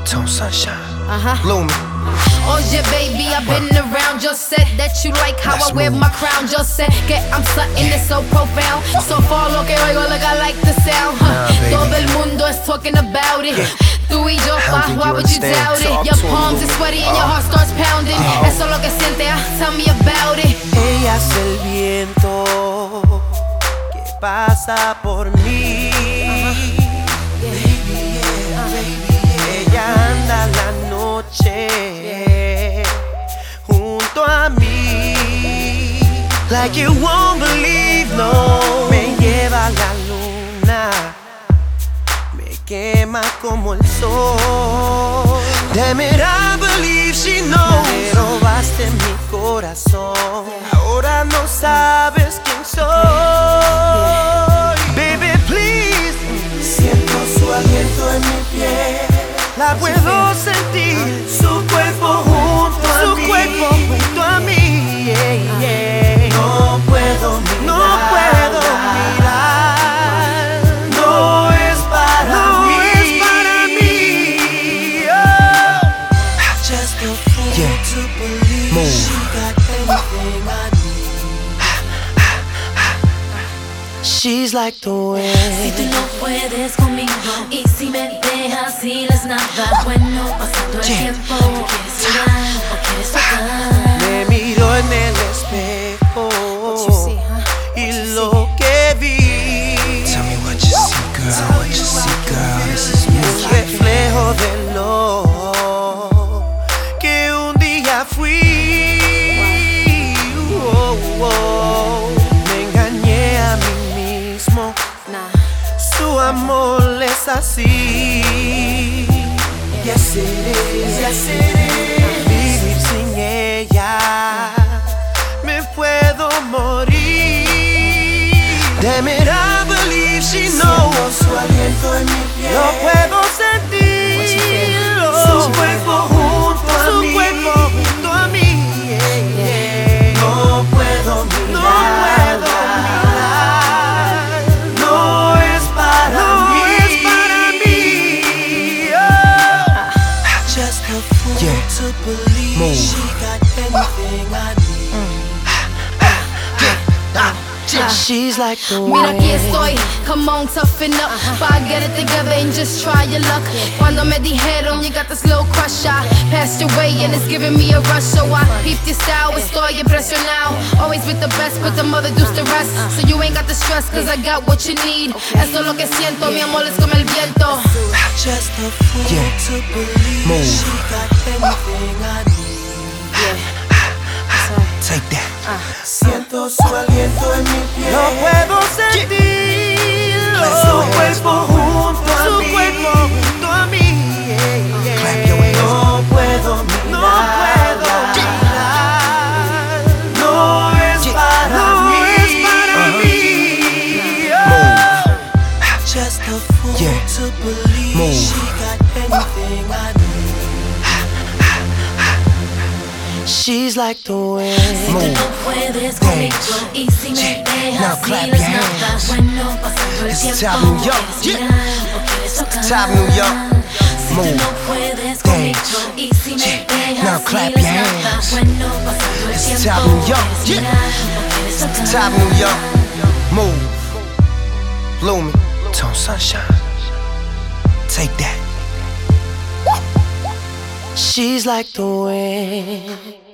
Tone Sunshine. Bloomy. Oye baby, I've been around. Just said that you like how I wear my crown. Just said que I'm something that's so profound. So far lo que oigo, like I like the sound. Todo el mundo is talking about it. Tú y yo, why would you doubt it? Your palms are sweaty and your heart starts pounding. Eso es lo que siente, tell me about it. Ella es el viento que pasa por mí. Ella anda la noche junto a mí. Like you won't believe, no. Me lleva la luna, me quema como el sol. Damn it, I believe she knows. Me robaste mi corazón, ahora no sabes quién soy. Baby, please. Siento su aliento en mi piel, la puedo sentir, su cuerpo junto a mí. Su cuerpo junto a mí, yeah, yeah. No puedo mirar, no puedo mirar. No es para mí, es para mí. Oh. Just a fool to believe she got everything I need. She's like the wind. Si tú no puedes conmigo y si me dejas sin es nada bueno, pasando el tiempo, ¿quieres llorar o quieres tocar? Me miro en el espejo y lo que vi. Tell me what you see, girl. What you see, girl. This is me. Un reflejo de lo que un día fui. Me engañé a mí mismo. Su amor es así. Yes it is, yes it is. Vivir sin ella me puedo morir. Damn it, I believe she knows. Su aliento en mi piel, lo puedo sentirlo. Su cuerpo junto a mí, su cuerpo junto a mí. Yeah, yeah. No puedo mirar, no puedo mirar. No es para mí, es para mí. Oh. Just a fool to believe she got anything I need. She's like the wind. Mira aquí estoy, come on, toughen up. But get it together and just try your luck. Cuando me dijeron you got this little crush, I passed your way and it's giving me a rush. So I peeped your style, estoy impresionado. Always with the best, but the mother does the rest. So you ain't got the stress, cause I got what you need. Eso es lo que siento, mi amor es como el viento. Just a fool to believe she got anything I need. Take that. Siento su aliento en mi piel, lo puedo sentirlo. Su cuerpo junto a mí, su cuerpo junto a mí. Clap your hands. No puedo mirar, no puedo mirar. No es para mí, es para mí. Oh. Just a fool to believe she got anything I need. She's like the wind. Si tú no puedes conmigo y si me dejas sin es nada bueno, pasando el tiempo, ¿quieres mirar o quieres tocar? Top New York. Si tú no puedes conmigo y si me dejas sin es nada bueno, pasando el tiempo, Top New York. ¿quieres mirar o quieres tocar? Top New York. Move. Bloomy. Tone Sunshine. Take that. She's like the wind.